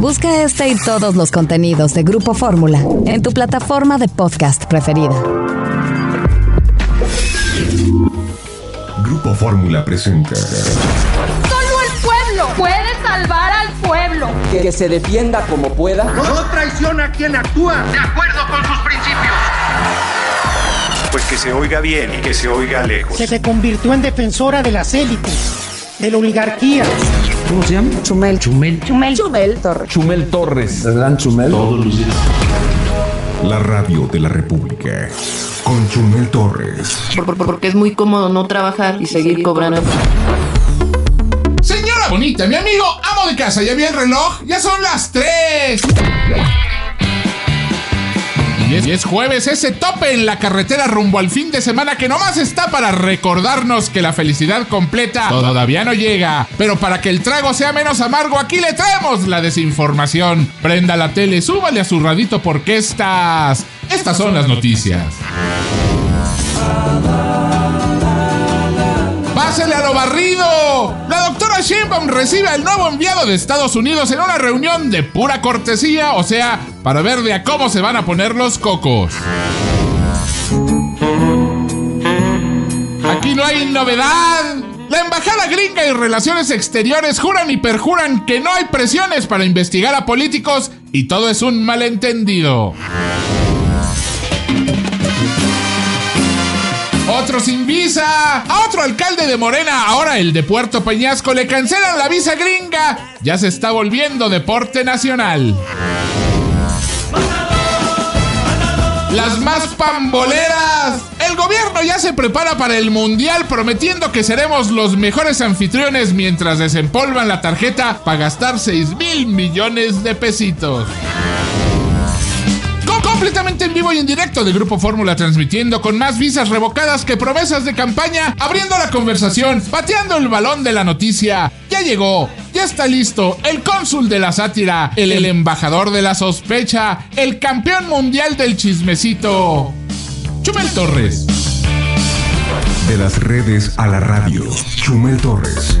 Busca este y todos los contenidos de Grupo Fórmula en tu plataforma de podcast preferida. Grupo Fórmula presenta. Solo el pueblo puede salvar al pueblo. Que se defienda como pueda. No traiciona a quien actúa de acuerdo con sus principios. Pues que se oiga bien y que se oiga lejos. Se convirtió en defensora de las élites, de la oligarquía. ¿Cómo se llama? Chumel Torres. Chumel Torres. ¿El gran Chumel? Todos los días. La radio de la República. Con Chumel Torres. Porque es muy cómodo no trabajar y seguir cobrando. Señora bonita, mi amigo amo de casa, ¿ya vi el reloj? ¡Ya son las 3! Y es jueves, ese tope en la carretera rumbo al fin de semana que nomás está para recordarnos que la felicidad completa todavía no llega. Pero para que el trago sea menos amargo, aquí le traemos la desinformación. Prenda la tele, súbale a su radito porque estas son las noticias. ¡Pásele a lo barrido! La doctora Sheinbaum recibe al nuevo enviado de Estados Unidos en una reunión de pura cortesía, o sea, para ver de a cómo se van a poner los cocos. Aquí no hay novedad. La embajada gringa y Relaciones Exteriores juran y perjuran que no hay presiones para investigar a políticos y todo es un malentendido. Otro sin visa. A otro alcalde de Morena, ahora el de Puerto Peñasco, le cancelan la visa gringa. Ya se está volviendo deporte nacional. Las más pamboleras. El gobierno ya se prepara para el mundial prometiendo que seremos los mejores anfitriones mientras desempolvan la tarjeta para gastar 6,000 millones de pesitos. Completamente en vivo y en directo de Grupo Fórmula, transmitiendo con más visas revocadas que promesas de campaña, abriendo la conversación, pateando el balón de la noticia. Ya llegó, ya está listo, el cónsul de la sátira, el embajador de la sospecha, el campeón mundial del chismecito, Chumel Torres. De las redes a la radio, Chumel Torres.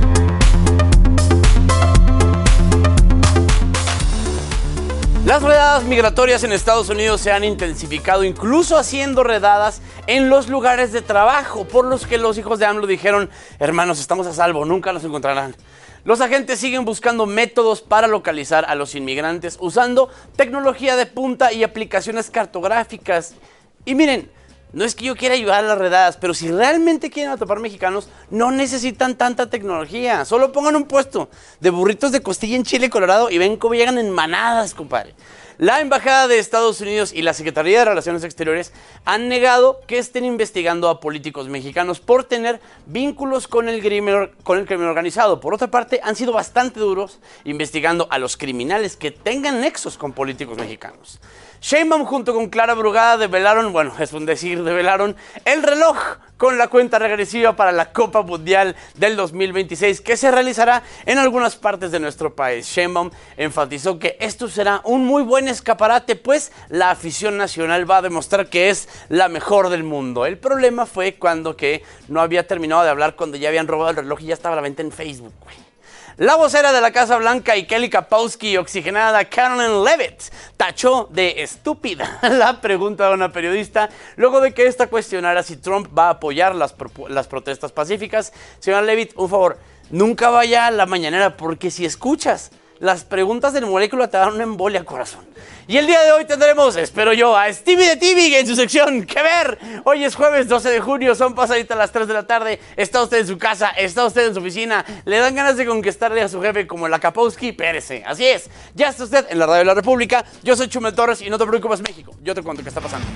Las redadas migratorias en Estados Unidos se han intensificado, incluso haciendo redadas en los lugares de trabajo, por los que los hijos de AMLO dijeron: hermanos, estamos a salvo, nunca nos encontrarán. Los agentes siguen buscando métodos para localizar a los inmigrantes usando tecnología de punta y aplicaciones cartográficas. Y miren, no es que yo quiera ayudar a las redadas, pero si realmente quieren atrapar mexicanos, no necesitan tanta tecnología. Solo pongan un puesto de burritos de costilla en Chile, Colorado, y ven cómo llegan en manadas, compadre. La Embajada de Estados Unidos y la Secretaría de Relaciones Exteriores han negado que estén investigando a políticos mexicanos por tener vínculos con el crimen organizado. Por otra parte, han sido bastante duros investigando a los criminales que tengan nexos con políticos mexicanos. Sheinbaum junto con Clara Brugada develaron, bueno, es un decir, develaron el reloj con la cuenta regresiva para la Copa Mundial del 2026 que se realizará en algunas partes de nuestro país. Sheinbaum enfatizó que esto será un muy buen escaparate, pues la afición nacional va a demostrar que es la mejor del mundo. El problema fue cuando que no había terminado de hablar, cuando ya habían robado el reloj y ya estaba a la venta en Facebook, güey. La vocera de la Casa Blanca y Kelly Kapowski, oxigenada Caroline Leavitt, tachó de estúpida la pregunta de una periodista luego de que esta cuestionara si Trump va a apoyar las protestas pacíficas. Señora Leavitt, un favor, nunca vaya a la mañanera, porque si escuchas las preguntas del Molécula te dan una embolia, corazón. Y el día de hoy tendremos, espero yo, a Stevie de TV en su sección ¿Qué ver? Hoy es jueves 12 de junio, son pasaditas las 3 de la tarde. Está usted en su casa, está usted en su oficina, le dan ganas de conquistarle a su jefe como la Kapowski, pérese. Así es, ya está usted en la radio de la República. Yo soy Chumel Torres y no te preocupes, México, yo te cuento qué está pasando.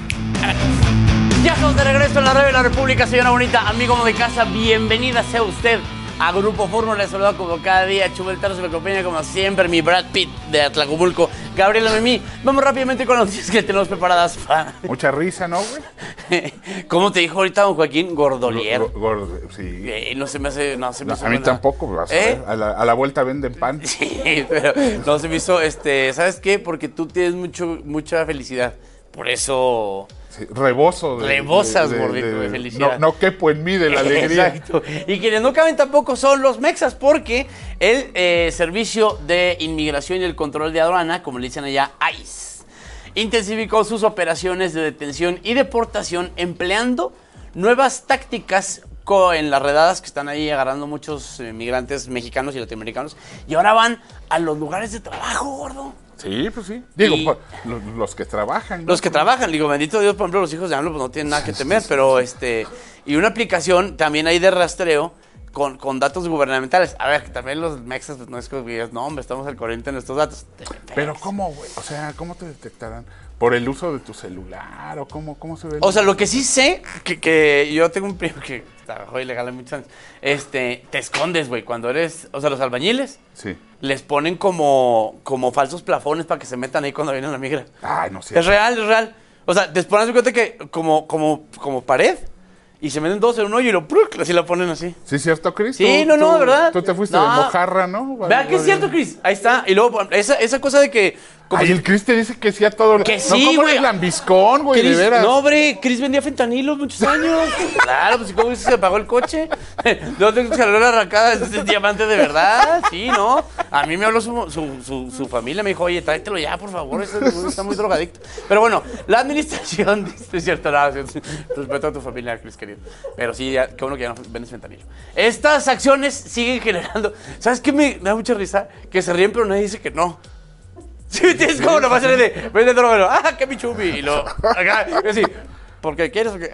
Ya estamos de regreso en la radio de la República, señora bonita, amigo de casa, bienvenida sea usted a Grupo Fórmula. Les saluda como cada día Chumel Torres, me acompaña como siempre mi Brad Pitt de Atlacomulco, Gabriela Memí. Vamos rápidamente con las noticias que tenemos preparadas para... Mucha risa, ¿no, güey? ¿Cómo te dijo ahorita don Joaquín? Gordoliero. Sí. No se me hace... No, se me a mí tampoco, vas a ver. A la vuelta venden pan. Sí, pero no se me hizo... ¿Sabes qué? Porque tú tienes mucha felicidad. Por eso... Sí, reboso. Rebosas, gordito, de felicidad. No quepo en mí de la alegría. Exacto. Y quienes no caben tampoco son los mexas, porque el Servicio de Inmigración y el Control de Aduana, como le dicen allá, ICE, intensificó sus operaciones de detención y deportación empleando nuevas tácticas en las redadas que están ahí agarrando muchos migrantes mexicanos y latinoamericanos. Y ahora van a los lugares de trabajo, gordo. Sí, pues sí. Digo, los que trabajan, ¿no? Los que trabajan, digo, bendito Dios, por ejemplo, los hijos de AMLO pues no tienen nada que temer, pero y una aplicación también hay de rastreo con datos gubernamentales. A ver, que también los mexas, pues no es que digas, no, hombre, estamos al corriente en estos datos. Pero ¿cómo, güey? O sea, ¿cómo te detectarán? ¿Por el uso de tu celular? ¿O cómo se ve? O sea, lo que sí sé, que yo tengo un primo que trabajó ilegal en muchos años, te escondes, güey, cuando eres, o sea, los albañiles, sí, les ponen como falsos plafones para que se metan ahí cuando viene la migra. Ay, no sé. Es real. O sea, después haz de cuenta que como pared, y se meten todos en un hoyo y así la ponen así. ¿Sí es cierto, Chris? Sí, no, de verdad. Tú te fuiste de mojarra, ¿no? Vea que es cierto, Chris. Ahí está. Y luego, esa cosa de que... Ay, el Chris te dice que sí a todo. Que no, sí, ¿cómo güey. eres lambiscón, güey, de veras? No, hombre, Chris vendía fentanilo muchos años. Claro, pues ¿cómo se apagó el coche? No tengo que salir la arrancada, es diamante de verdad. Sí, ¿no? A mí me habló su familia, me dijo, oye, tráetelo ya, por favor, está muy drogadicto. Pero bueno, la administración dice, es cierto, nada, respeto a tu familia, Chris, querido. Pero sí, qué bueno que ya no vendes fentanilo. Estas acciones siguen generando... ¿Sabes qué me da mucha risa? Que se ríen, pero nadie dice que no. Sí, es como nomás salir de vende droga, qué michubi, y lo acá, así, porque quieres o qué.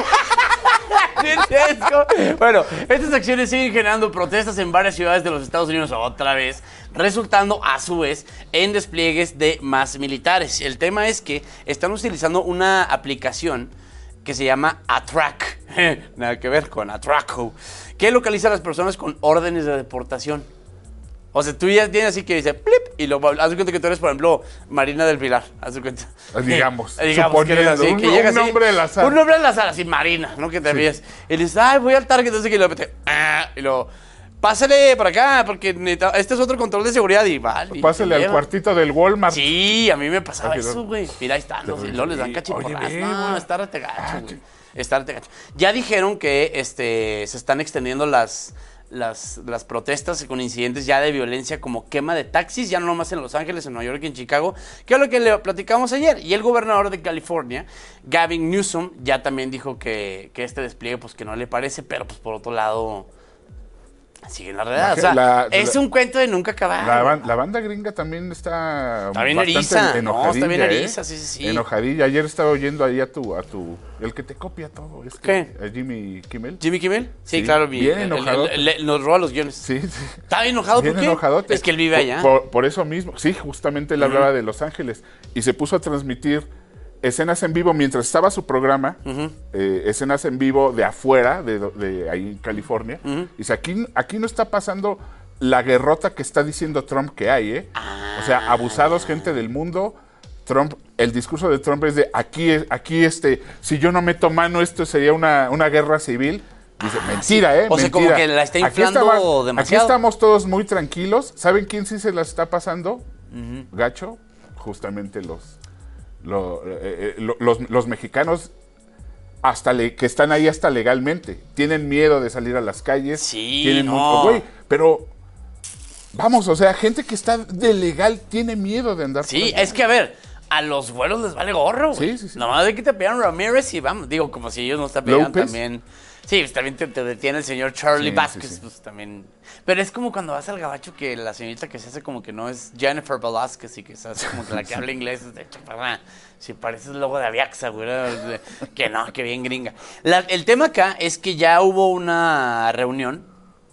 Bueno, estas acciones siguen generando protestas en varias ciudades de los Estados Unidos otra vez, resultando a su vez en despliegues de más militares. El tema es que están utilizando una aplicación que se llama Attrack, nada que ver con Atraco, que localiza a las personas con órdenes de deportación. O sea, tú ya tienes así que dice plip y lo haz de cuenta que tú eres, por ejemplo, Marina del Pilar. Haz de cuenta. Digamos que eres así, que llega así. Un nombre al azar. Un nombre al azar, así, Marina, ¿no? Que te ríes. Y le dices, ay, voy al Target, entonces que lo mete. Y lo pásale para acá, porque este es otro control de seguridad y vale. Pásale al cuartito del Walmart. Sí, a mí me pasaba eso, güey. Mira, ahí está, no les dan cachiporras. No, está rete gacho, güey. Está rete gacho. Ya dijeron que se están extendiendo las protestas con incidentes ya de violencia como quema de taxis, ya no nomás en Los Ángeles, en Nueva York y en Chicago, que es lo que le platicamos ayer. Y el gobernador de California, Gavin Newsom, ya también dijo que este despliegue pues que no le parece, pero pues por otro lado siguen las redadas. O sea, es un cuento de nunca acabar. La banda gringa también está bien bastante eriza. enojadilla. No, está bien eriza, sí. Enojadilla. Ayer estaba oyendo ahí a tu el que te copia todo. ¿Qué? A Jimmy Kimmel. ¿Jimmy Kimmel? Sí, claro. Bien enojado. Nos roba los guiones. Sí. ¿Está bien enojado? Bien ¿por qué? Enojadote. Es que él vive allá. Por eso mismo. Sí, justamente él hablaba de Los Ángeles. Y se puso a transmitir escenas en vivo mientras estaba su programa, escenas en vivo de afuera, de ahí en California. Dice, aquí no está pasando la guerrota que está diciendo Trump que hay, O sea, abusados, gente del mundo. Trump, el discurso de Trump es de aquí si yo no meto mano, esto sería una guerra civil. Dice, mentira, sí. O sea, mentira. como que la está inflando demasiado. Aquí estamos todos muy tranquilos. ¿Saben quién sí se la está pasando? Gacho, justamente los mexicanos que están ahí hasta legalmente. Tienen miedo de salir a las calles. Sí, güey, pero vamos, o sea, gente que está de legal tiene miedo de andar. Sí, es que a ver, a los vuelos les vale gorro, güey. Sí. Nomás de que te pegan Ramírez y vamos, digo, como si ellos no te pegan López. También. Sí, pues también te detiene el señor Charlie Vázquez, pues también. Pero es como cuando vas al gabacho que la señorita que se hace como que no es Jennifer Velázquez y que se hace como que la que habla inglés es de chaparra. Si pareces el logo de Aviaxa, güey. Que no, que bien gringa. El tema acá es que ya hubo una reunión.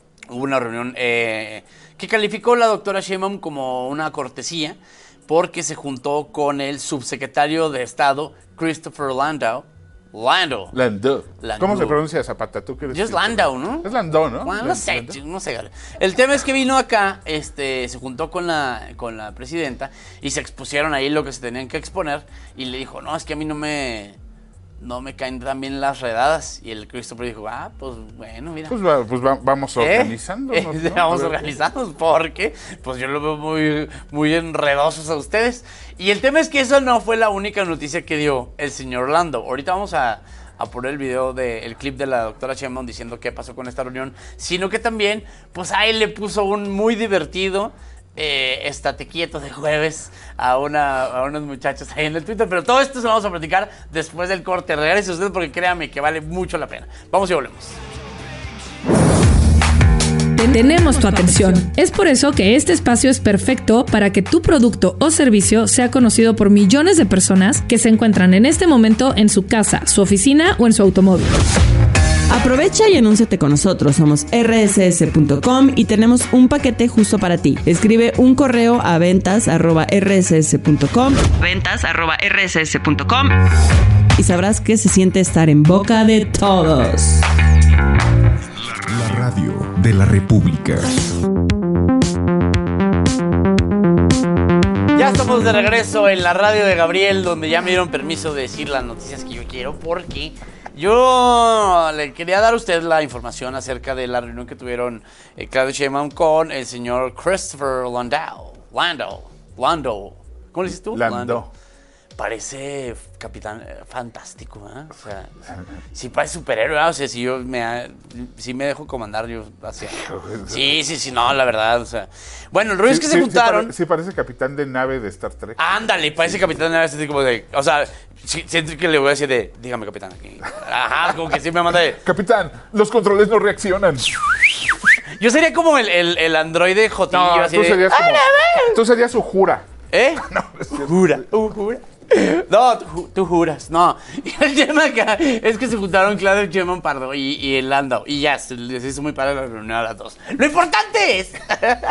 Que calificó la doctora Sheinbaum como una cortesía porque se juntó con el subsecretario de Estado, Christopher Landau. ¿Cómo se pronuncia Zapata? ¿Tú crees? Es Landau, ¿no? Es Landau, ¿no? Bueno, no sé. El tema es que vino acá, se juntó con la presidenta y se expusieron ahí lo que se tenían que exponer y le dijo, no, es que a mí no me no me caen tan bien las redadas. Y el Christopher dijo, pues bueno, mira. Pues vamos organizándonos, ¿no? Vamos organizándonos porque pues yo lo veo muy, muy enredosos a ustedes. Y el tema es que esa no fue la única noticia que dio el señor Lando. Ahorita vamos a poner el video el clip de la doctora Sheinbaum diciendo qué pasó con esta reunión, sino que también, pues a él le puso un muy divertido estate quieto de jueves a unos muchachos ahí en el Twitter, pero todo esto se lo vamos a platicar después del corte. Regrese usted porque créame que vale mucho la pena. Vamos y volvemos. Tenemos tu atención. Es por eso que este espacio es perfecto para que tu producto o servicio sea conocido por millones de personas que se encuentran en este momento en su casa, su oficina o en su automóvil. Aprovecha y anúnciate con nosotros. Somos rss.com y tenemos un paquete justo para ti. Escribe un correo a ventas@rss.com y sabrás qué se siente estar en boca de todos. La radio de la República. Ya estamos de regreso en la radio de Gabriel, donde ya me dieron permiso de decir las noticias que yo quiero, porque yo le quería dar a usted la información acerca de la reunión que tuvieron Claudia Sheinbaum con el señor Christopher Lando. ¿Cómo le dices tú? Lando. Parece capitán fantástico, ¿eh? O sea, sí parece superhéroe, ¿eh? O sea, si me dejo comandar yo hacia... Sí, no, la verdad, o sea... Bueno, el rollo es que se juntaron... Sí, parece capitán de nave de Star Trek. Ándale, parece capitán de nave, así como de... O sea, siento que le voy a decir de... Dígame, capitán, aquí. Ajá, como que sí me manda de... Capitán, los controles no reaccionan. Yo sería como el androide jotillo, no, así tú serías como... Tú serías su jura. No, jura. No, tú juras, no. Y el tema acá es que se juntaron Claudia Sheinbaum Pardo y el Lando. Y ya, se les hizo muy padre la reunión a las dos. ¡Lo importante es!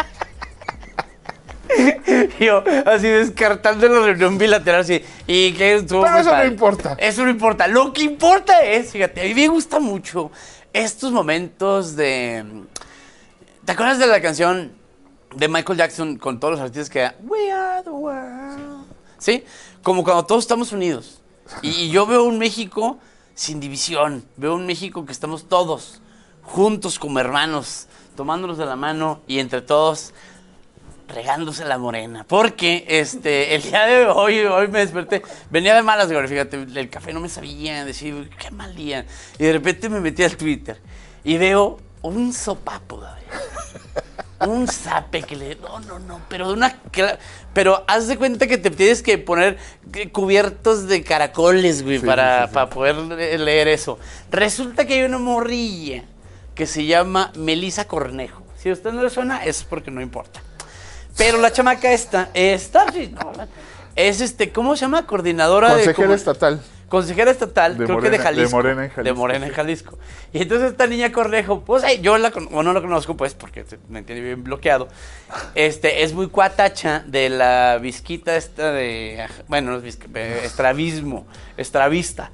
Yo, así descartando la reunión bilateral, así. ¿Y qué estuvo? Pero eso no importa. Eso no importa. Lo que importa es, fíjate, a mí me gusta mucho estos momentos de... ¿Te acuerdas de la canción de Michael Jackson con todos los artistas que... We are the world. ¿Sí? Como cuando todos estamos unidos. Y yo veo un México sin división. Veo un México que estamos todos juntos como hermanos, tomándonos de la mano y entre todos regándose la morena. Porque el día de hoy me desperté, venía de malas, güey, fíjate, el café no me sabía, decir, qué mal día. Y de repente me metí al Twitter y veo un sopapo, David. Un zape que le... No, pero haz de cuenta que te tienes que poner cubiertos de caracoles, güey, para poder leer eso. Resulta que hay una morrilla que se llama Melissa Cornejo. Si a usted no le suena, es porque no importa. Pero la chamaca esta es... ¿cómo se llama? Coordinadora Consejera estatal. Consejera estatal, creo que de Jalisco. De Morena en Jalisco. Y entonces esta niña Cornejo, pues yo no la conozco, pues, porque me tiene bien bloqueado. Es muy cuatacha de la visquita esta de... Bueno, no es estravista.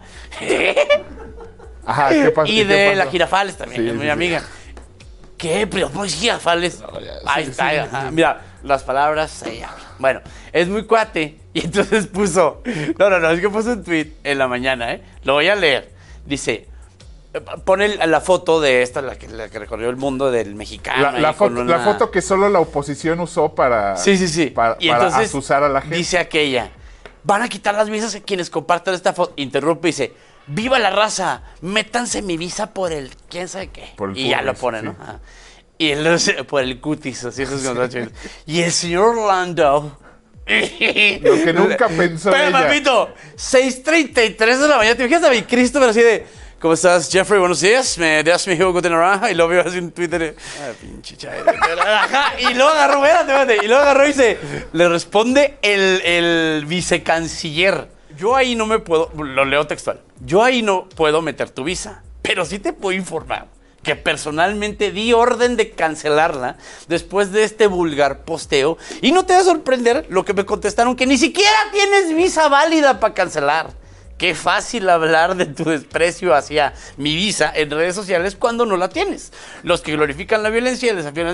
Ajá, ¿qué pasa? Y de la Girafales también, es mi amiga. ¿Qué? Pero pues Girafales. Ahí está, ajá. Mira, las palabras se hablan. Bueno, es muy cuate. Y entonces puso... No, es que puso un tweet en la mañana, Lo voy a leer. Dice... Pone la foto de esta, la que recorrió el mundo del mexicano. La foto que solo la oposición usó para... Sí. Para entonces asusar a la gente. Dice aquella... Van a quitar las visas a quienes compartan esta foto. Interrumpe y dice... ¡Viva la raza! Métanse mi visa por el... ¿Quién sabe qué? Y ya lo pone, ¿no? Ah. Y él por el cutis, así esos contratos. Y el señor Lando... Lo que nunca pensó Pero, ella. papito, 6:33 de la mañana. ¿Te fijas a mi Cristo, pero así de... ¿Cómo estás, Jeffrey? Buenos días. Me das mi jugo de naranja. Y lo veo así en Twitter. Pinche chairo. Ajá. Y luego agarró, espérate. Y luego agarró y le responde el vicecanciller. Yo ahí no me puedo... Lo leo textual. Yo ahí no puedo meter tu visa. Pero sí te puedo informar que personalmente di orden de cancelarla después de este vulgar posteo. Y no te va a sorprender lo que me contestaron, que ni siquiera tienes visa válida para cancelar. Qué fácil hablar de tu desprecio hacia mi visa en redes sociales cuando no la tienes. Los que glorifican la violencia y el desafío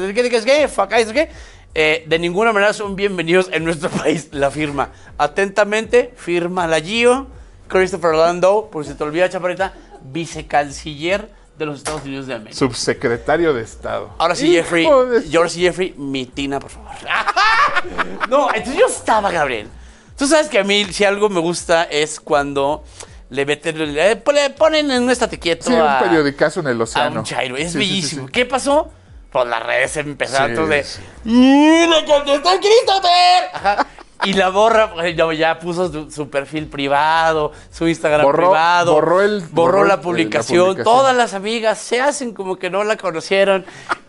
de ninguna manera son bienvenidos en nuestro país. La firma. Atentamente, firma la Gio Christopher Landau, por si te olvida, chaparrita, vicecanciller de los Estados Unidos de América. Subsecretario de Estado. Ahora sí, Jeffrey, mi tina, por favor. No, entonces yo estaba, Gabriel. Tú sabes que a mí, si algo me gusta, es cuando le ponen en un estate quieto un periodicazo en el océano. A un chairo. Es sí, bellísimo. Sí. ¿Qué pasó? Pues las redes empezaron de... ¡Le contestó Christopher! Ajá. Y la borra, ya puso su perfil privado, su Instagram privado. Borró la publicación. Todas las amigas se hacen como que no la conocieron.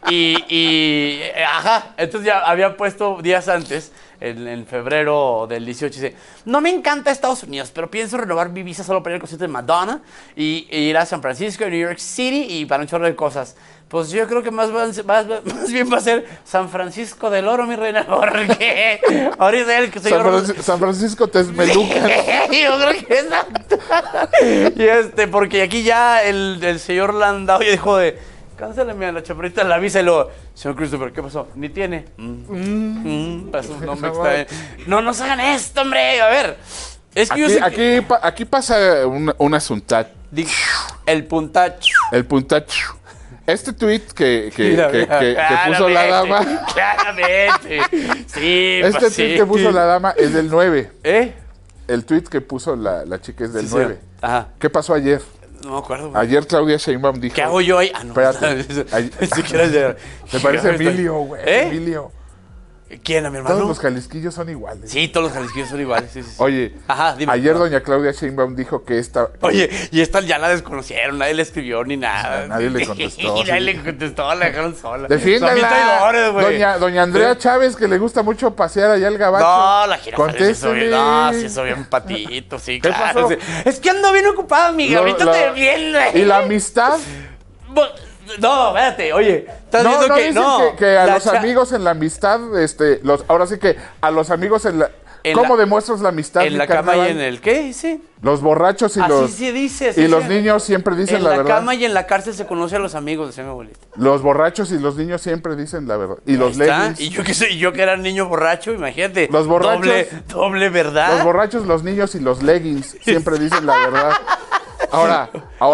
Ajá. Entonces ya había puesto días antes, en febrero del 18, dice: no me encanta Estados Unidos, pero pienso renovar mi visa solo para ir al concierto de Madonna y ir a San Francisco, New York City y para un chorro de cosas. Pues yo creo que más bien va a ser San Francisco del Oro, mi reina, porque ahorita el que San Francisco Texmelucan. Yo creo que exacto. Y porque aquí ya el señor Landau ya dijo de... Cáncélame a la chaparrita la visa y luego... Señor Christopher, ¿qué pasó? Ni tiene. No nos hagan esto, hombre. A ver. Es que aquí pasa un asuntat. El puntacho. El puntacho. Este tweet que puso la dama. Claramente. Sí, tweet que puso la dama es del 9. El tweet que puso la chica es del 9. Ajá. ¿Qué pasó ayer? No me acuerdo. Güey. Ayer Claudia Sheinbaum dijo... ¿Qué hago yo ahí? Ah, no. Espérate. Me parece Emilio, güey. Emilio. ¿Quién, a mi hermano? Todos los jalisquillos son iguales. Sí, todos los jalisquillos son iguales. Sí. Oye, ajá, dime, ayer doña Claudia Sheinbaum dijo que esta... Oye, y esta ya la desconocieron, nadie le escribió ni nada. Nadie le contestó. Nadie le contestó, la dejaron sola. Defiéndala. Doña Andrea Chávez, que le gusta mucho pasear allá al gabacho. No, la jirafa. Contéstele. No, sí, soy bien patito, sí, claro. Sí. Es que ando bien ocupada, amiga. Ahorita te viene. ¿Y la amistad? No, espérate, oye, estás viendo que a los amigos en la amistad, ahora sí que a los amigos ¿cómo demuestras la amistad? En la cama y en el ¿qué? Sí. Los borrachos y así se dice, y los niños siempre dicen la verdad. En la cama y en la cárcel se conoce a los amigos, decía mi abuelita. Los borrachos y los niños siempre dicen la verdad. Y los leggings. Y yo que era niño borracho, imagínate. Los borrachos. Doble verdad. Los borrachos, los niños y los leggings siempre dicen la verdad. Ahora,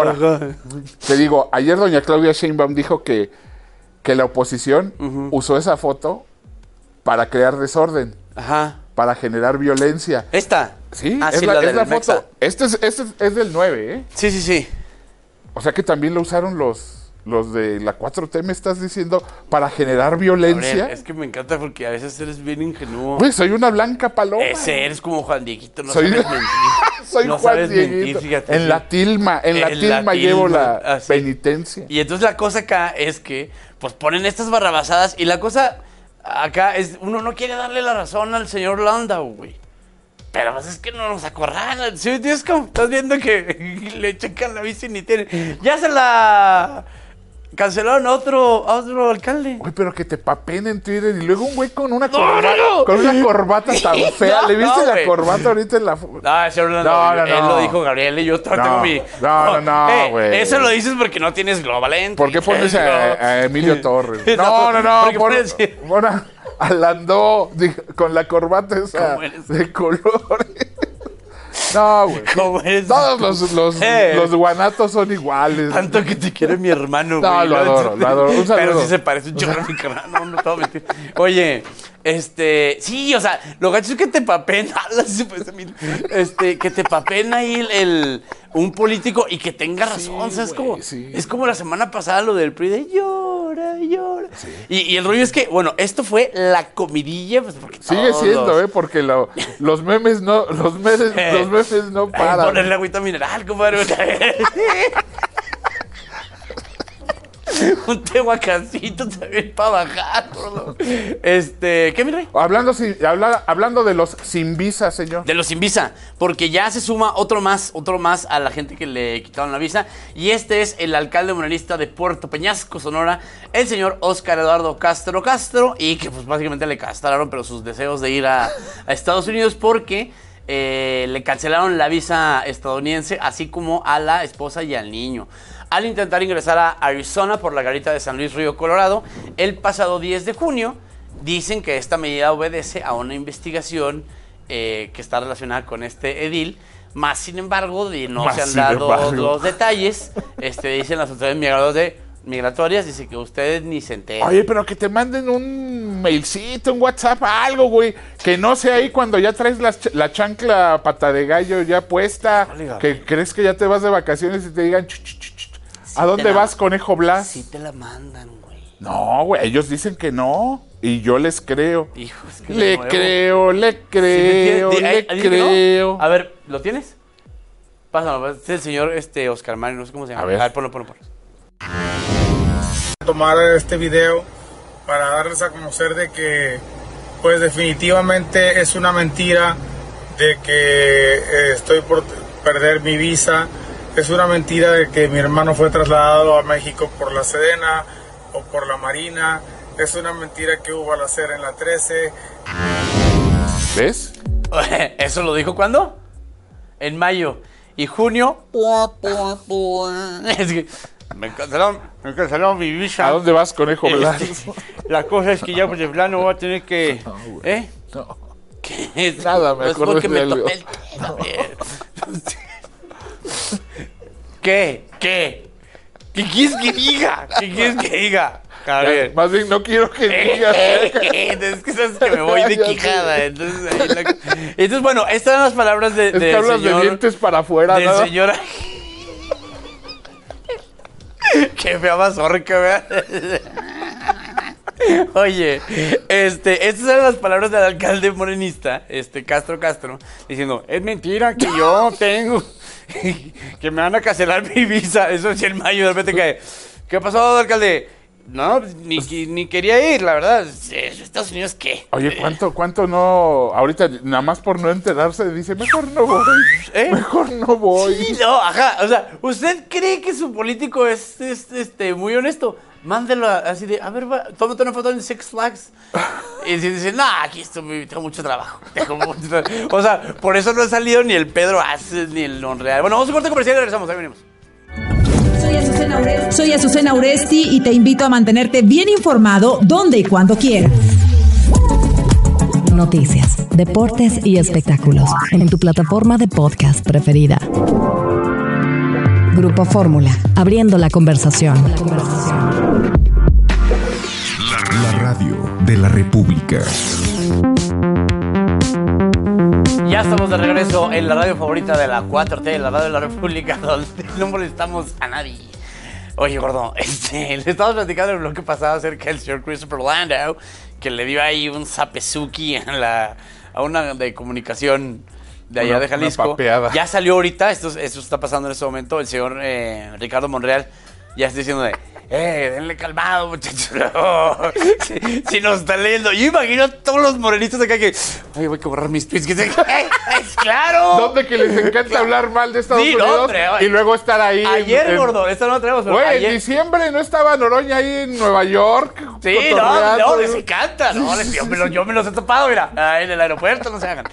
te digo, ayer doña Claudia Sheinbaum dijo que la oposición usó esa foto para crear desorden, para generar violencia. ¿Esta? Sí, es la foto. Este es del 9, ¿eh? Sí. O sea que también lo usaron los de la 4T, me estás diciendo, para generar violencia. Gabriel, es que me encanta porque a veces eres bien ingenuo. Pues soy una blanca paloma. Eres como Juan Dieguito, no sabes mentir. Soy no Juan Dieguito. Fíjate, en la tilma llevo la penitencia. Y entonces la cosa acá es que pues ponen estas barrabasadas y la cosa acá es, uno no quiere darle la razón al señor Landau, güey. Pero pues es que no nos acorralan. ¿Sí? Es como, estás viendo que le checan la bici y ni tiene. Ya se la cancelaron a otro alcalde. Güey, pero que te papen en Twitter y luego un güey con una corbata tan fea. ¿Le viste la corbata ahorita en la No, él lo dijo Gabriel y yo tengo mi... No, güey. Eso lo dices porque no tienes Global Entry. ¿Por qué pones a Emilio Torres? No. Pon a Landau con la corbata esa de colores. No, güey. Todos los guanatos son iguales. Tanto que te quiere mi hermano, güey. No, lo adoro. Un saludo. Pero sí se parece un chorro a mi carnal. No te voy a mentir. Oye, sí, o sea, lo gacho es que te papen, que te papen ahí un político y que tenga razón, ¿sabes? Es como la semana pasada lo del PRI de llora. Sí. Y el rollo es que, bueno, esto fue la comidilla, pues porque sigue siendo, porque los memes no paran. Ponerle agüita mineral, compadre. Un tehuacancito también para bajar, bro. ¿Qué, mi rey? Hablando de los sin visa, señor. De los sin visa, porque ya se suma otro más a la gente que le quitaron la visa. Y este es el alcalde morenista de Puerto Peñasco, Sonora, el señor Óscar Eduardo Castro, y que pues básicamente le castraron, pero sus deseos de ir a Estados Unidos porque le cancelaron la visa estadounidense, así como a la esposa y al niño. Al intentar ingresar a Arizona por la garita de San Luis Río Colorado, el pasado 10 de junio, dicen que esta medida obedece a una investigación que está relacionada con este edil Más sin embargo, no se han dado los detalles. Dicen las autoridades migratorias, dice que ustedes ni se enteran. Oye, pero que te manden un mailcito, un WhatsApp, algo, güey. Que no sea ahí cuando ya traes la chancla pata de gallo ya puesta. Que crees que ya te vas de vacaciones y te digan, ¿a dónde vas, conejo Blas? Sí te la mandan, güey. No, güey, ellos dicen que no. Y yo les creo. Hijo, es que le creo. No? A ver, ¿lo tienes? Pásalo, es el señor Oscar Mario, no sé cómo se llama. A ver, ponlo. Tomar este video para darles a conocer de que pues definitivamente es una mentira de que estoy por perder mi visa. Es una mentira de que mi hermano fue trasladado a México por la Sedena o por la Marina. Es una mentira que hubo balacera en la 13. ¿Ves? ¿Eso lo dijo cuándo? En mayo. Y junio. Es que me cancelaron mi visa. ¿A dónde vas, conejo Blas? La cosa es que ya pues de plano voy a tener que... No, ¿Eh? No. ¿Qué es? Nada, me acuerdo porque de me algo. topé el tema. ¿Qué quieres que diga? Javier. Más bien no quiero que digas. Es que sabes que me voy de quijada. Entonces, bueno, estas eran las palabras de es que hablas señor, de dientes para afuera, del ¿no? señor. Qué fea mazorca, vea. Oye, estas eran las palabras del alcalde morenista, Castro, diciendo, es mentira que yo tengo, que me van a cancelar mi visa. Eso decía en mayo, de repente cae. ¿Qué pasó, alcalde? No, ni quería ir, la verdad. ¿Estados Unidos qué? Oye, ¿cuánto no? Ahorita, nada más por no enterarse, dice, mejor no voy. Mejor no voy. Sí, no, ajá. O sea, ¿usted cree que su político es muy honesto? Mándelo así de, a ver, tómate una foto en Six Flags. Y si dice, aquí tengo mucho trabajo. O sea, por eso no ha salido ni el Pedro Aces ni el Monreal. Bueno, vamos a un corte comercial y regresamos, ahí venimos. Soy Azucena Uresti y te invito a mantenerte bien informado donde y cuando quieras. Noticias, deportes y espectáculos en tu plataforma de podcast preferida. Grupo Fórmula, abriendo la conversación. La radio de la República. Ya estamos de regreso en la radio favorita de la 4T, la radio de la República, donde no molestamos a nadie. Oye, gordo, le estamos platicando en el bloque pasado acerca del señor Christopher Landau, que le dio ahí un zapezuki a una de comunicación de allá de Jalisco. Ya salió ahorita, esto está pasando en este momento, el señor Ricardo Monreal ya está diciendo denle calmado, muchachos. No. Si nos está leyendo. Yo imagino a todos los morenistas acá que, ay, voy a borrar mis tweets. ¡Claro! ¿Dónde que les encanta hablar mal de Estados Unidos? Hombre, y luego estar ahí. Ayer, gordo, esta no la tenemos. Güey, en diciembre no estaba Noroña ahí en Nueva York. Sí, no, les encanta. No, yo me los he topado, mira. En el aeropuerto, no se hagan.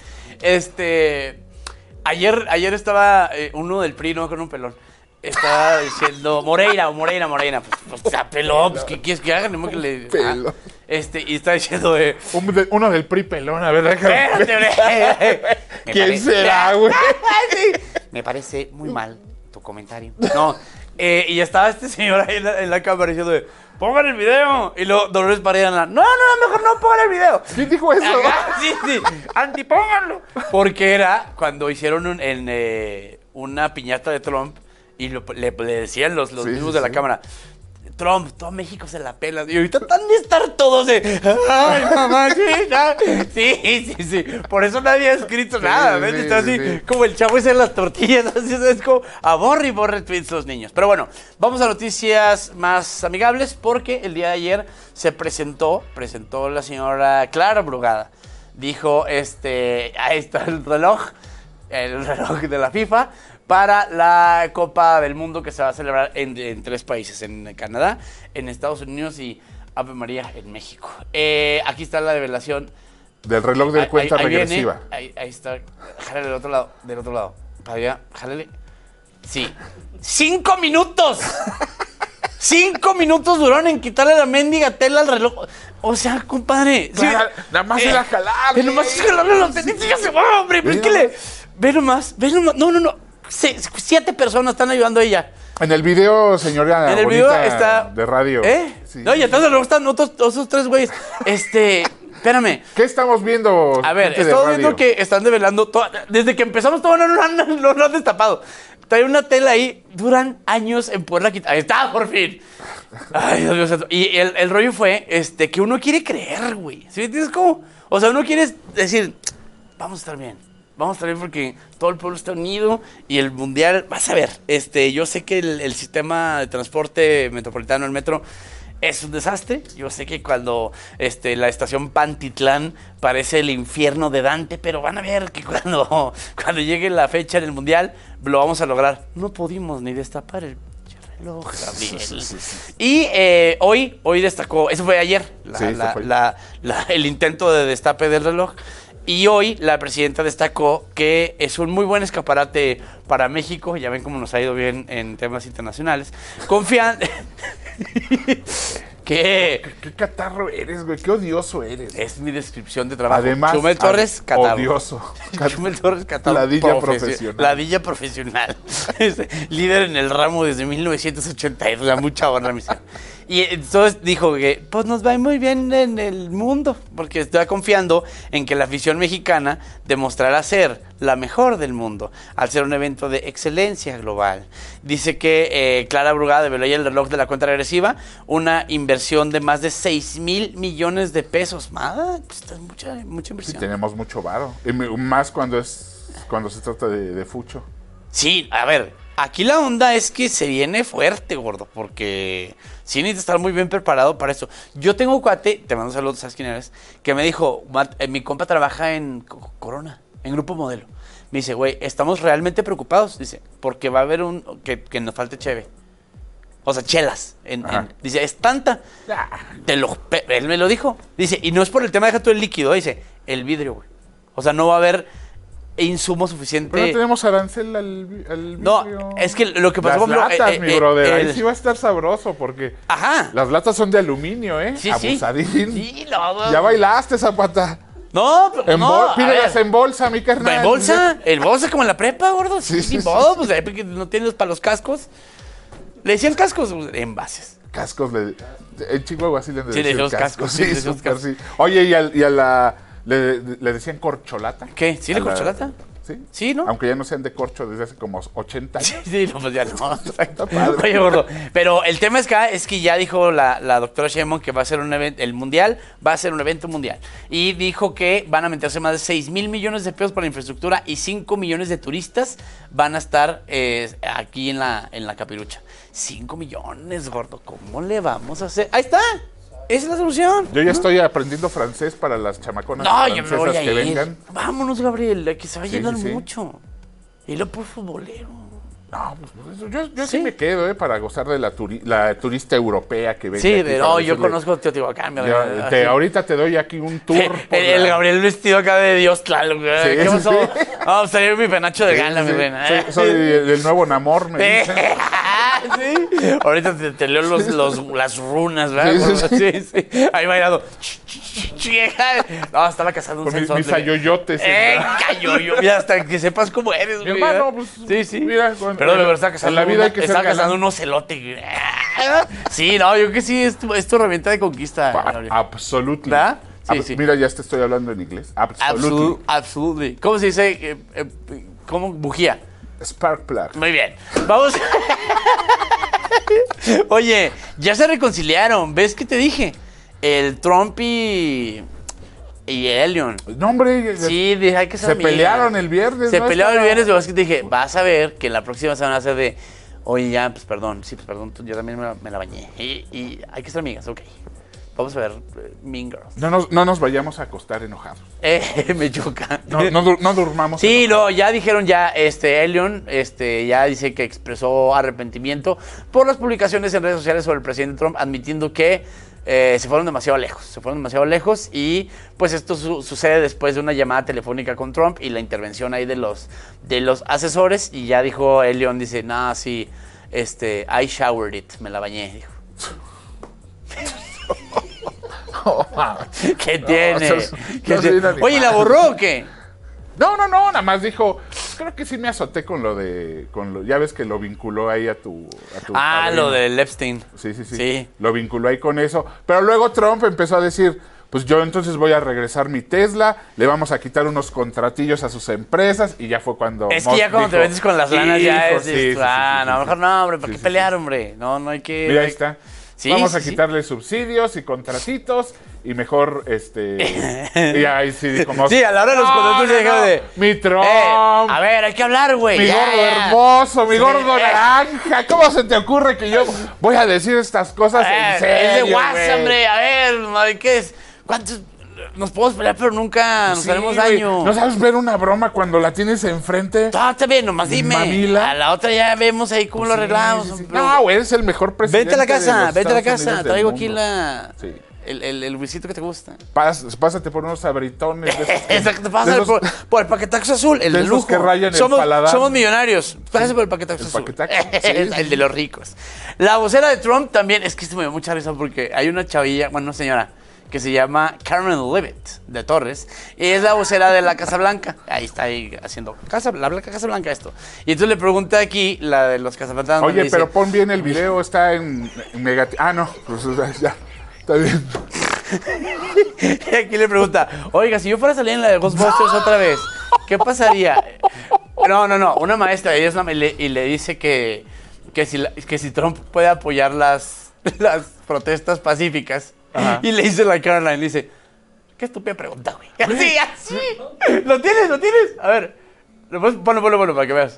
Ayer estaba uno del PRI, no con un pelón. Estaba diciendo Moreira. Pues pelón, pues ¿qué quieres que hagan? Que le, pelón. Y está diciendo uno del PRI pelón, a ver, espérate, ¿quién será, güey? Me parece muy mal tu comentario. No, y estaba este señor ahí en la cámara diciendo pongan el video. Y luego Dolores Pareda, no, mejor no pongan el video. ¿Quién dijo eso? Sí, antipónganlo. Porque era cuando hicieron una piñata de Trump. Y le decían los mismos de la cámara, Trump, todo México se la pela. Y ahorita están de estar todos ay, mamachita. Sí. Por eso nadie ha escrito nada. ¿Ves? Está así como el chavo ese de las tortillas. Así es como a borre tweets los niños. Pero bueno, vamos a noticias más amigables porque el día de ayer se presentó la señora Clara Brugada. Dijo, ahí está el reloj de la FIFA para la Copa del Mundo que se va a celebrar en 3 países, en Canadá, en Estados Unidos y Ave María en México. Aquí está la revelación del reloj de cuenta regresiva. Ahí está. Jálale del otro lado. Para allá, jálale. Sí. 5 minutos. 5 minutos duraron en quitarle la mendiga tela al reloj. O sea, compadre. Nada más era jalarle. Nada más es jalarle los pendientes y ya se va, hombre. Pero es que Ve nomás. No. 7 personas están ayudando a ella. En el video, señora en el video está de radio. Sí. No, y entonces luego están otros 3 güeyes. Espérame. ¿Qué estamos viendo? A ver, estamos viendo que están develando desde que empezamos todo no lo han destapado. Trae una tela ahí, duran años en poderla quitar. Ahí está, por fin. Ay, Dios mío. Y el rollo fue que uno quiere creer, güey. ¿Sí me entiendes cómo? O sea, uno quiere decir, vamos a estar bien. Vamos a estar bien porque todo el pueblo está unido y el mundial, vas a ver, yo sé que el sistema de transporte metropolitano, el metro, es un desastre. Yo sé que cuando la estación Pantitlán parece el infierno de Dante, pero van a ver que cuando llegue la fecha en el mundial, lo vamos a lograr. No pudimos ni destapar el reloj, Gabriel. Sí. Y hoy destacó, eso fue ayer, el intento de destape del reloj. Y hoy la presidenta destacó que es un muy buen escaparate para México. Ya ven cómo nos ha ido bien en temas internacionales. Confían... ¿Qué catarro eres, güey? Qué odioso eres. Es mi descripción de trabajo. Además, Chumel Torres, catarro. Odioso. Chumel Torres, catarro. Ladilla profesional. Ladilla profesional. Líder en el ramo desde 1982. La mucha honra, misión. Y entonces dijo que pues nos va muy bien en el mundo, porque está confiando en que la afición mexicana demostrará ser la mejor del mundo, al ser un evento de excelencia global. Dice que Clara Brugada develó ya el reloj de la cuenta regresiva, una inversión de más de 6,000 millones de pesos. Pues es mucha inversión. Sí, tenemos mucho varo. Y más cuando se trata de fucho. Sí, a ver, aquí la onda es que se viene fuerte, gordo, porque sí necesitas estar muy bien preparado para eso. Yo tengo un cuate, te mando saludos, ¿sabes quién eres? Que me dijo, mi compa trabaja en Corona, en Grupo Modelo. Me dice, güey, estamos realmente preocupados, dice, porque va a haber que nos falte cheve. O sea, chelas. Dice, es tanta. Él me lo dijo. Dice, y no es por el tema, deja tú el líquido, dice, el vidrio, güey. O sea, no va a haber insumo suficiente. Pero no tenemos arancel al vidrio. No, es que lo que pasó... Las latas, mi brother, ahí sí va a estar sabroso porque... Ajá. Las latas son de aluminio, ¿eh? Sí, abusadín. Sí, no. Ya bailaste, Zapata. No, pídelas en bolsa, mi carnal. ¿En bolsa? ¿En bolsa como en la prepa, gordo? Sí. Modo, pues porque no tienes para los cascos. ¿Le decían cascos? Envases. Cascos, en Chihuahua sí le decían cascos. Sí, súper sí. Oye, y a la... ¿Le decían corcholata? ¿Qué? ¿Sí, la corcholata? ¿Sí? Sí, ¿no? Aunque ya no sean de corcho desde hace como 80 años. Sí, no, pues ya no. Oye, gordo, pero el tema es que ya dijo la doctora Sheinbaum que va a ser un evento, el mundial va a ser un evento mundial. Y dijo que van a meterse más de 6,000 millones de pesos para la infraestructura y 5 millones de turistas van a estar aquí en la capirucha. 5 millones, gordo, ¿cómo le vamos a hacer? Ahí está. Esa es la solución. Yo ya estoy aprendiendo francés para las chamaconas francesas yo me voy a que ir. Vengan. Vámonos, Gabriel, que se va a llenar mucho. Y lo por futbolero. No, pues yo sí me quedo, para gozar de la turista europea que venga. Sí, yo conozco a Teotihuacán. Ahorita te doy aquí un tour. El Gabriel vestido acá de Dios, claro. ¿Qué pasó? Vamos a salir mi penacho de gala, mi reina. Soy el nuevo Namor, me dice. Sí. Ahorita te leo las runas, ¿verdad? Sí. Ahí bailando. No, estaba cazando un sensor. Mis ayoyotes. Mira, hasta que sepas cómo eres, mi hermano, pues. Sí. Mira, pero de verdad está cazando. En la vida hay que está cazando un ocelote. Sí, no, yo que sí, es tu herramienta de conquista. Absolutely. ¿Verdad? Sí. Mira, ya te estoy hablando en inglés. Absolutely. ¿Cómo se dice? ¿Cómo? Bujía. Spark plug. Muy bien. Vamos. Oye, ya se reconciliaron. ¿Ves qué te dije? El Trump y Elon. No, hombre. Sí, dije, hay que ser Se pelearon el viernes. Se pelearon el viernes, pero es que te dije, vas a ver que la próxima semana va a ser de, oye, ya, pues perdón, yo también me la bañé. Y hay que ser amigas, ok. Vamos a ver Mean Girls. No nos vayamos a acostar enojados. Me choca. No durmamos. Sí, ya dijeron Elon, ya dice que expresó arrepentimiento por las publicaciones en redes sociales sobre el presidente Trump, admitiendo que se fueron demasiado lejos y pues esto sucede después de una llamada telefónica con Trump y la intervención ahí de los asesores, y ya dijo Elon, dice, no, sí, I showered it, me la bañé, dijo. ¿Qué tiene? Oye, ¿la borró o qué? No, nada más dijo, creo que sí me azoté con lo de... ya ves que lo vinculó ahí a tu padrino. Lo del Epstein. Sí. Lo vinculó ahí con eso. Pero luego Trump empezó a decir, pues yo entonces voy a regresar mi Tesla, le vamos a quitar unos contratillos a sus empresas, y ya fue cuando... Es que ya cuando te metes con las lanas ya es... a lo mejor no, hombre, ¿para qué pelear, hombre? No hay que... Mira, ahí está. Vamos a quitarle subsidios y contratitos y mejor, y ahí sí, como... Sí, a la hora de los contratos de... Mi Trump. A ver, hay que hablar, güey. Mi gordo hermoso, mi gordo naranja. ¿Cómo se te ocurre que yo voy a decir estas cosas en serio, es de WhatsApp, hombre. A ver, ¿qué es? ¿Cuántos...? Nos podemos pelear, pero nunca nos haremos daño. ¿No sabes ver una broma cuando la tienes enfrente? Está bien, nomás dime. Manila. A la otra ya vemos ahí cómo lo arreglamos. No, güey, eres el mejor presidente. Vente a la casa, Traigo aquí el whisito que te gusta. Pásate por unos abritones. Exacto, pásate por el paquetaxo azul, el de lujo. Que rayan el paladar. Somos millonarios. Pásate por el paquetaxo azul. El de los ricos. La vocera de Trump también, es que esto me dio mucha risa porque hay una chavilla, una señora, que se llama Karen Leavitt de Torres, y es la vocera de la Casa Blanca. Ahí está haciendo la Casa Blanca esto. Y entonces le pregunta aquí, la de los cazafantasmas. Oye, pero pon bien el video, está en negativo. No, pues ya, está bien. Y aquí le pregunta, oiga, si yo fuera a salir en la de Ghostbusters otra vez, ¿qué pasaría? No, una maestra, ella y le dice que si Trump puede apoyar las protestas pacíficas. Ajá. Y le dice la Caroline, dice, qué estúpida pregunta, güey. Así. ¿Lo tienes? A ver, ponlo para que veas.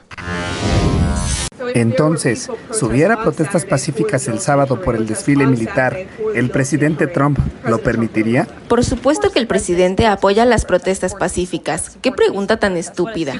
Entonces, si hubiera protestas pacíficas el sábado por el desfile militar, ¿el presidente Trump lo permitiría? Por supuesto que el presidente apoya las protestas pacíficas. ¿Qué pregunta tan estúpida?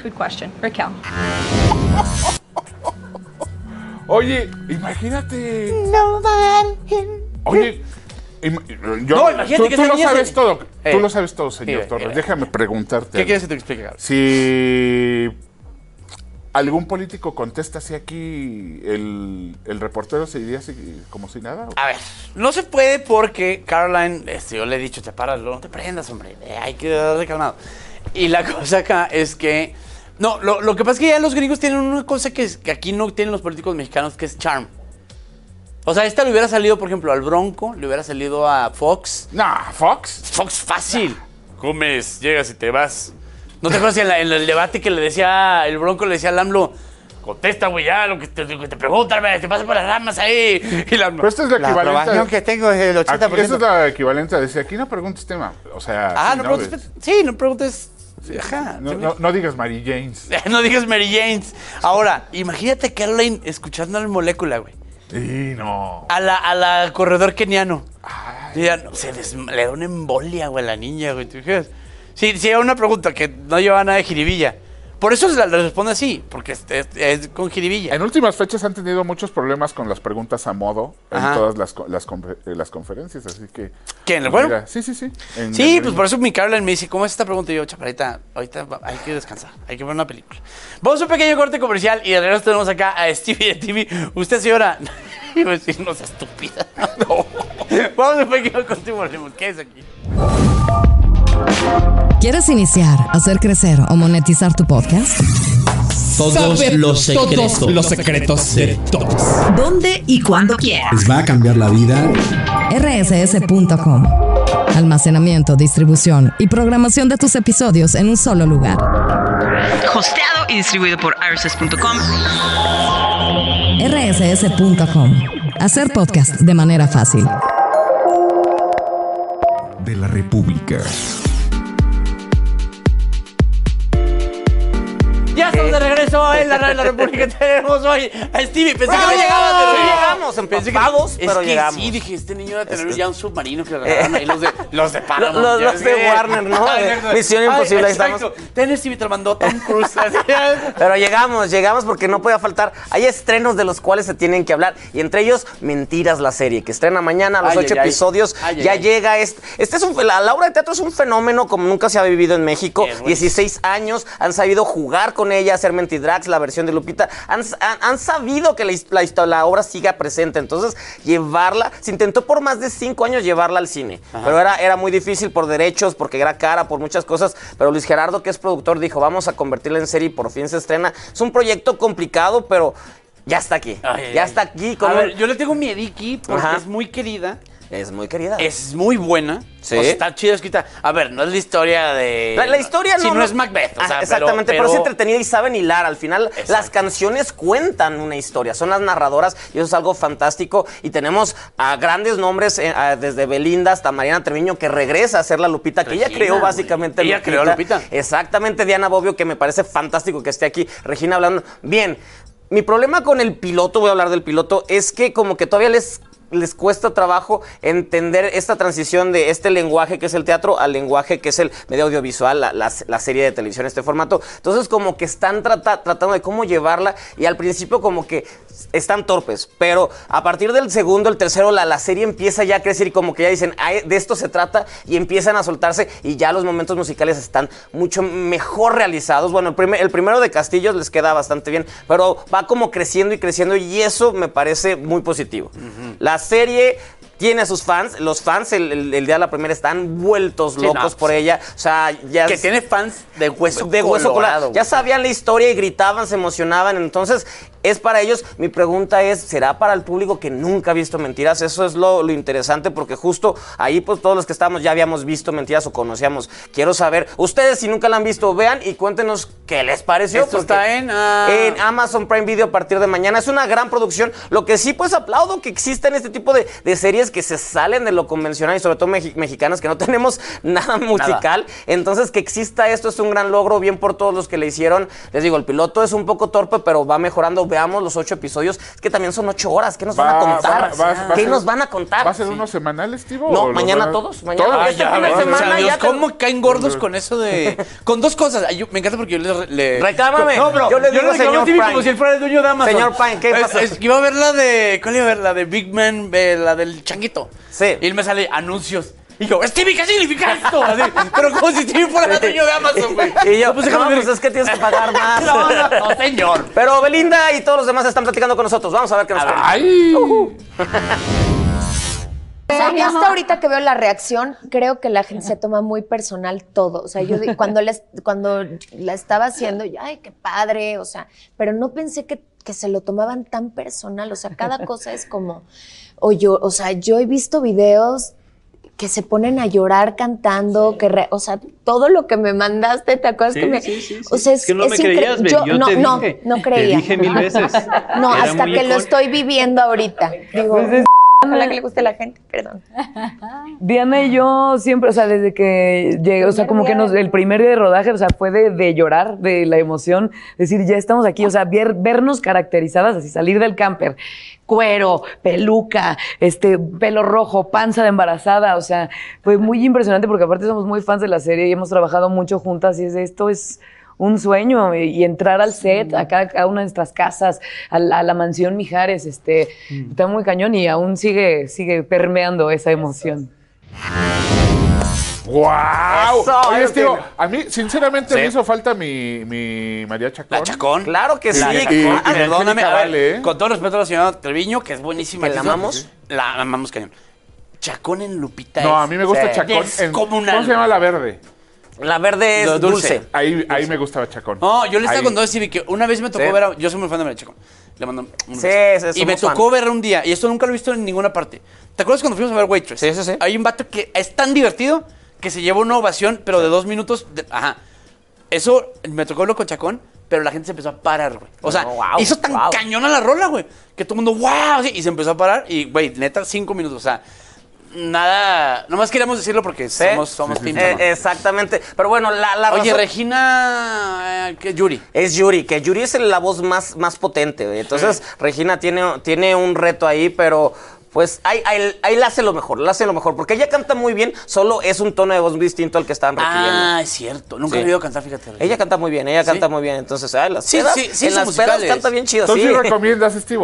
Oye, imagínate. Oye... imagínate tú lo sabes todo. Tú lo sabes todo, señor Torres. Déjame preguntarte. ¿Qué quieres que te explique? Si algún político contesta así aquí, el reportero se iría así como si nada. A ver, no se puede porque Caroline, yo le he dicho, te paras, no te prendas, hombre. Hay que darle calmado. Y la cosa acá es que... No, lo que pasa es que ya los gringos tienen una cosa que aquí no tienen los políticos mexicanos, que es charm. O sea, le hubiera salido, por ejemplo, al Bronco, le hubiera salido a Fox. ¿Fox? Fox fácil. Comes, llegas y te vas. ¿No te acuerdas en el debate que le decía, el Bronco le decía al AMLO, contesta, güey, ya, lo que te preguntan, te pasas por las ramas ahí? Y el AMLO, pero esto es la equivalente. Que tengo es el 80%. Aquí, eso es la equivalente a decir, aquí no preguntes tema. O sea, no preguntes. Ajá. No digas Mary Janes. No digas Mary Janes. Ahora, imagínate a Caroline escuchando al Molécula, güey. Sí, no. A la corredor keniano. Le da una embolia, güey, a la niña, güey. ¿Te fijas? Sí, hay una pregunta que no lleva nada de jiribilla. Por eso le responde así, porque es con jiribilla. En últimas fechas han tenido muchos problemas con las preguntas a modo en todas las conferencias, así que... ¿Qué, en el juego? Sí. Sí, pues por eso mi Caroline me dice, ¿cómo es esta pregunta? Y yo, chaparrita, ahorita hay que descansar, hay que ver una película. Vamos a un pequeño corte comercial y de regreso tenemos acá a Stevie de TV. Usted, señora, iba a decir, no sea estúpida. No. Vamos a un pequeño corte y volvemos. ¿Qué es aquí? ¿Quieres iniciar, hacer crecer o monetizar tu podcast? Todos los secretos de todos. ¿Dónde y cuándo quieras? Les va a cambiar la vida. rss.com. Almacenamiento, distribución y programación de tus episodios en un solo lugar. Hosteado y distribuido por rss.com. rss.com. Hacer podcast de manera fácil. De la República. Ya estamos de regreso en la Radio de la República. Tenemos hoy a Stevie. Pensé que no llegaba, pero llegamos empapados, pero llegamos. Sí, dije, este niño va a tener ya un submarino que le agarraron ahí los de Paramount. Los de Warner, ¿no? Misión Imposible, ahí estamos. Ten Stevie, te lo mandó Tom Cruise. Pero llegamos porque no podía faltar. Hay estrenos de los cuales se tienen que hablar, y entre ellos, Mentiras, la serie, que estrena mañana, los 8 episodios. Ya llega. La obra de teatro es un fenómeno como nunca se ha vivido en México. 16 años han sabido jugar con ella, hacer mentidrama, drags, la versión de Lupita, han sabido que la obra siga presente. Entonces, llevarla, se intentó por más de 5 años llevarla al cine. Ajá. Pero era muy difícil por derechos, porque era cara, por muchas cosas. Pero Luis Gerardo, que es productor, dijo, vamos a convertirla en serie y por fin se estrena. Es un proyecto complicado, pero ya está aquí. Está aquí. A ver, yo le tengo miediki porque es muy querida. Es muy querida. Es muy buena. Sí. O sea, está chida escrita. A ver, no es la historia de... La historia no... Sí, no es Macbeth. O sea, exactamente, pero es entretenida y saben hilar. Al final, exacto, las canciones cuentan una historia. Son las narradoras y eso es algo fantástico. Y tenemos a grandes nombres, desde Belinda hasta Mariana Treviño, que regresa a ser la Lupita, que ella creó básicamente Lupita. Ella creó Lupita. Exactamente, Diana Bobbio, que me parece fantástico que esté aquí. Regina hablando. Bien, mi problema con el piloto, voy a hablar del piloto, es que como que todavía les cuesta trabajo entender esta transición de este lenguaje que es el teatro al lenguaje que es el medio audiovisual, la serie de televisión, este formato. Entonces como que están tratando de cómo llevarla y al principio como que están torpes, pero a partir del segundo, el tercero, la serie empieza ya a crecer y como que ya dicen, de esto se trata y empiezan a soltarse y ya los momentos musicales están mucho mejor realizados. Bueno, el primero de Castillos les queda bastante bien, pero va como creciendo y creciendo y eso me parece muy positivo. La serie tiene a sus fans, los fans el día de la primera están vueltos locos por ella, o sea, ya que tiene fans de hueso colorado. Ya sabían la historia y gritaban, se emocionaban, entonces es para ellos. Mi pregunta es, ¿será para el público que nunca ha visto Mentiras? Eso es lo interesante, porque justo ahí pues todos los que estábamos ya habíamos visto Mentiras o conocíamos. Quiero saber, ustedes si nunca la han visto, vean y cuéntenos qué les pareció. Esto está en Amazon Prime Video a partir de mañana. Es una gran producción. Lo que sí pues aplaudo que existan este tipo de series que se salen de lo convencional y sobre todo mexicanas, que no tenemos nada musical. Entonces que exista esto es un gran logro, bien por todos los que le hicieron. Les digo, el piloto es un poco torpe, pero va mejorando. Veamos los 8 episodios. Es que también son 8 horas. ¿Qué nos van a contar? ¿Qué nos van a contar? ¿Va a ser unos semanales, Tibo? No, mañana todos. Mañana este fin de semana ya. ¿Cómo caen gordos con eso de...? Con dos cosas. Me encanta porque yo le... Reclámame. No, bro. Yo le digo señor Prime. Como si él fuera el dueño de Amazon. Señor Prime, ¿qué pasa? Iba a ver la de... ¿Cuál iba a ver? La de Big Man, la del changuito. Sí. Y él me sale anuncios. Y yo, Stevie, ¿qué significa esto? Así, pero como si Stevie fuera el dueño de Amazon, güey. Y yo, pues es que tienes que pagar más. No, señor. Pero Belinda y todos los demás están platicando con nosotros. Vamos a ver qué nos cuentan. ¡Ay! O sea, yo hasta ahorita que veo la reacción, creo que la gente se toma muy personal todo. O sea, yo cuando la estaba haciendo, yo, ay, qué padre, o sea, pero no pensé que se lo tomaban tan personal. O sea, cada cosa es como, yo he visto videos que se ponen a llorar cantando, o sea, todo lo que me mandaste, ¿te acuerdas? Sí. O sea, es que no me creías, yo te dije. No creía. Te dije 1000 veces. No, hasta que lo estoy viviendo ahorita. Digo, ojalá que le guste a la gente, perdón. Diana y yo siempre, o sea, desde que llegué, o sea, como que el primer día de rodaje, o sea, fue de llorar, de la emoción, decir, ya estamos aquí, o sea, vernos caracterizadas, así, salir del camper, cuero, peluca, pelo rojo, panza de embarazada, o sea, fue muy impresionante porque aparte somos muy fans de la serie y hemos trabajado mucho juntas y esto es un sueño y entrar al set, a cada una de nuestras casas, a la mansión Mijares, está muy cañón y aún sigue permeando esa emoción. ¡Guau! Oye, tío, a mí, sinceramente, me hizo falta mi María Chacón. ¿La Chacón? Claro que sí. Perdóname, a ver, con todo respeto a la señora Treviño, que es buenísima. ¿La amamos? La amamos cañón. Chacón en Lupita. No, a mí me gusta Chacón en... ¿Cómo se llama la verde? La verde es dulce. Ahí me gustaba Chacón. No, yo le estaba contando a Stevie que una vez me tocó ver yo soy muy fan de María Chacón. Le mando un beso. Y me tocó ver un día, y esto nunca lo he visto en ninguna parte. ¿Te acuerdas cuando fuimos a ver Waitress? Sí. Hay un vato que es tan divertido que se lleva una ovación, pero de 2 minutos. Eso me tocó verlo con Chacón, pero la gente se empezó a parar, güey. O sea, hizo tan cañona la rola, güey, que todo el mundo, wow, sí, y se empezó a parar. Y, güey, neta, 5 minutos, o sea... Nada, nomás queríamos decirlo porque somos team. Exactamente, pero bueno, la Oye, Regina, ¿qué Yuri? Es Yuri, que Yuri es la voz más potente, güey. Entonces, Regina tiene un reto ahí, pero... Pues ahí la hace lo mejor, porque ella canta muy bien, solo es un tono de voz muy distinto al que estaban requiriendo. Ah, es cierto, nunca he oído cantar, fíjate. Ella canta muy bien, entonces, en las pedas musicales. canta bien chido. ¿Tú sí recomiendas, Estivo?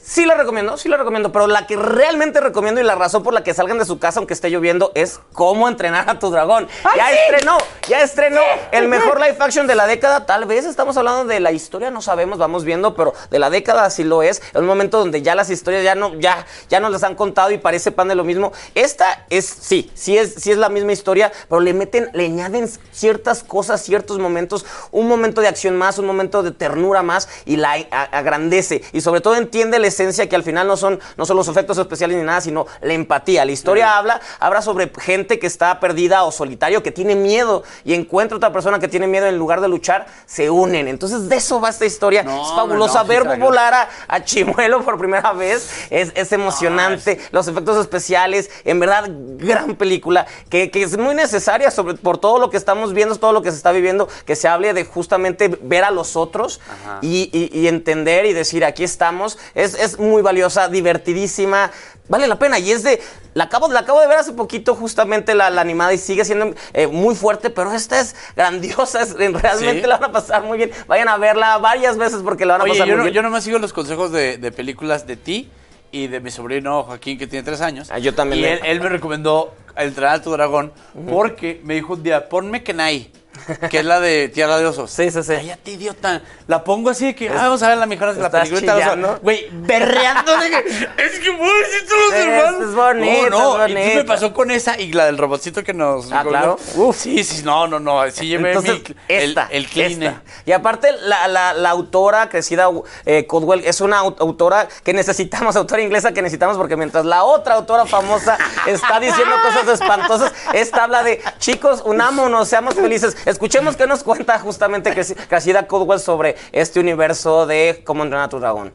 Sí la recomiendo, pero la que realmente recomiendo y la razón por la que salgan de su casa aunque esté lloviendo es Cómo entrenar a tu dragón. Ya estrenó el mejor live action de la década. Tal vez estamos hablando de la historia, no sabemos, vamos viendo, pero de la década así lo es. En un momento donde ya las historias ya nos las han contado y parece pan de lo mismo. Esta sí es la misma historia, pero le añaden ciertas cosas, ciertos momentos, un momento de acción más, un momento de ternura más y la agrandece. Y sobre todo entiende la esencia que al final no son los efectos especiales ni nada, sino la empatía. La historia habla sobre gente que está perdida o solitario, que tiene miedo y encuentra otra persona que tiene miedo, en lugar de luchar, se unen. Entonces de eso va esta historia. Es fabulosa. Ver volar a Chimuelo por primera vez es emocionante. Los efectos especiales, en verdad, gran película que es muy necesaria por todo lo que estamos viendo, todo lo que se está viviendo, que se hable de justamente ver a los otros y entender y decir, aquí estamos. Es muy valiosa, divertidísima, vale la pena. Y la acabo de ver hace poquito, justamente la animada, y sigue siendo muy fuerte, pero esta es grandiosa, realmente la van a pasar muy bien. Vayan a verla varias veces porque la van a pasar muy bien. Yo nomás sigo los consejos de películas de ti y de mi sobrino Joaquín, que tiene 3 años. Yo también. Y él me recomendó Entrenar a tu dragón porque me dijo un día, ponme Kenai, que es la de Tierra de Osos. Sí. Cállate, idiota. La pongo así de que, vamos a ver la mejor de la película. Güey, berreando de que, es que voy a decir todos los hermanos. Es bonito, no. Entonces me pasó con esa y la del robotcito que nos... claro. Sí, no. Sí llevé el clean. Y aparte, la autora, Cressida Caldwell, es una autora que necesitamos, autora inglesa que necesitamos, porque mientras la otra autora famosa está diciendo cosas espantosas, esta habla de, chicos, unámonos, seamos felices. Escuchemos qué nos cuenta justamente Cressida Caldwell sobre este universo de Cómo entrenar a tu dragón.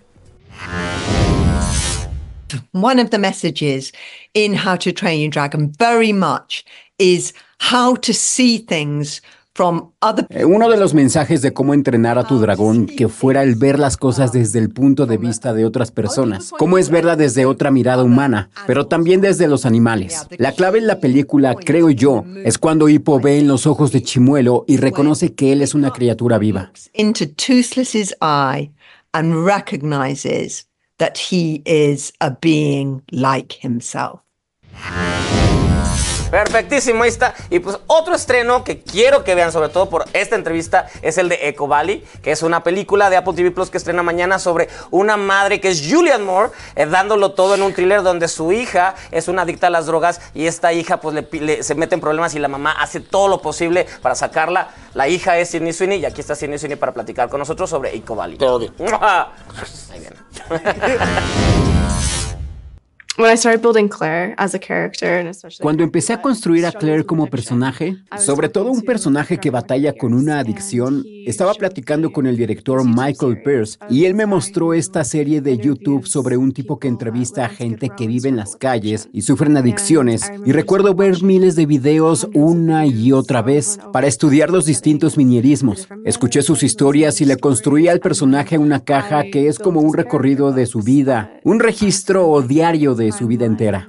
One of the messages in How to Train Your Dragon very much is how to see things from other... Uno de los mensajes de Cómo entrenar a tu dragón que fuera el ver las cosas desde el punto de vista de otras personas, cómo es verla desde otra mirada humana, pero también desde los animales. La clave en la película, creo yo, es cuando Hippo ve en los ojos de Chimuelo y reconoce que él es una criatura viva. Into Toothless's eye and recognizes that he is a being like himself. Perfectísimo, ahí está. Y pues otro estreno que quiero que vean, sobre todo por esta entrevista, es el de Echo Valley, que es una película de Apple TV Plus que estrena mañana sobre una madre que es Julianne Moore, dándolo todo en un thriller donde su hija es una adicta a las drogas y esta hija pues se mete en problemas y la mamá hace todo lo posible para sacarla. La hija es Sydney Sweeney y aquí está Sydney Sweeney para platicar con nosotros sobre Echo Valley. Todo bien. Ahí viene. Cuando empecé a construir a Claire como personaje, sobre todo un personaje que batalla con una adicción, estaba platicando con el director Michael Pearce y él me mostró esta serie de YouTube sobre un tipo que entrevista a gente que vive en las calles y sufren adicciones, y recuerdo ver miles de videos una y otra vez para estudiar los distintos manierismos. Escuché sus historias y le construí al personaje una caja que es como un recorrido de su vida, un registro o diario de su vida entera.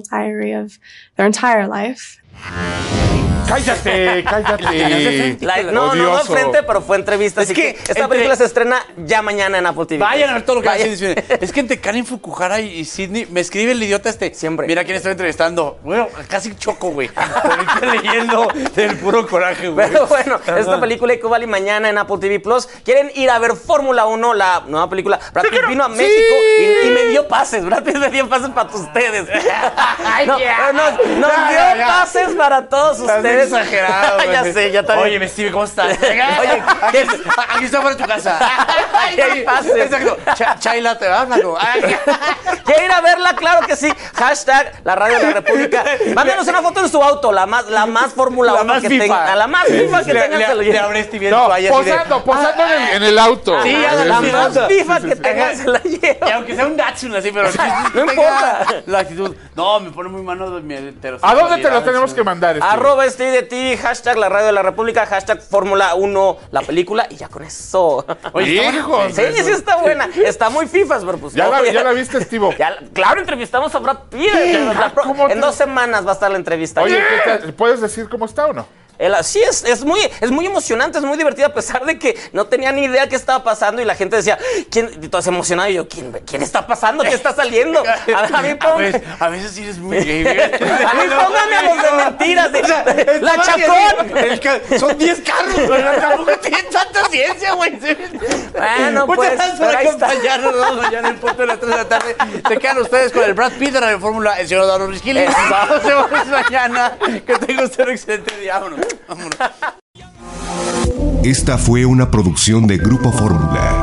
¡Cállate! No de frente, pero fue entrevista. Así que esta película se estrena ya mañana en Apple TV. Vayan a ver todo lo que hace. Es que entre Karen Fukuhara y Sydney me escribe el idiota siempre. Mira quién estoy entrevistando. Bueno, casi choco, güey. Estoy leyendo del puro coraje, güey. Pero bueno, esta película Echo Valley mañana en Apple TV Plus. ¿Quieren ir a ver Fórmula 1, la nueva película? Brad Pitt vino a México y me dio pases. Brad Pitt me dio pases para ustedes. Nos dio pases para todos ustedes. Exagerado, ya sé, ya también. Oye, Steve, ¿cómo estás? Oye, aquí está fuera de tu casa. Exacto. Chayla, te vas, Naco. ¿Quiere ir a verla? Claro que sí. Hashtag la Radio de la República. Mándanos una foto en su auto, la más Fórmula 1 que tenga. La más FIFA que tenga se lo lleva. Le abre Steve posando en el auto. Sí, la más FIFA que tenga se la lleva. Y aunque sea un Datsun así, pero no importa. La actitud. No, me pone muy mano de mi ¿A dónde te lo tenemos que mandar? @ de ti, hashtag la Radio de la República, hashtag Fórmula 1 la película, y ya con eso. Oye, hijos. Sí, está buena. Está muy fifas, pero pues. ¿Ya la viste, Steve? Claro, entrevistamos a Brad Pitt. En 2 semanas va a estar la entrevista. Oye, ¿puedes decir cómo está o no? Sí, es muy emocionante, es muy divertido, a pesar de que no tenía ni idea qué estaba pasando y la gente decía, ¿quién? Y todos emocionados, y yo, ¿quién está pasando? ¿Qué está saliendo? A veces sí eres muy gay. A mí pónganme a los de mentiras. La Chacón. Son 10 carros, pero tampoco tienen tanta ciencia, güey. Bueno, muchas pues, gracias por acompañarnos. Nos vemos mañana en el punto de las 3 de la tarde. Se quedan ustedes con el Brad Pitt de la Fórmula, el señor Eduardo Ruiz Gil. Nos vemos mañana. Que tengan usted un excelente día. Vámonos. Esta fue una producción de Grupo Fórmula.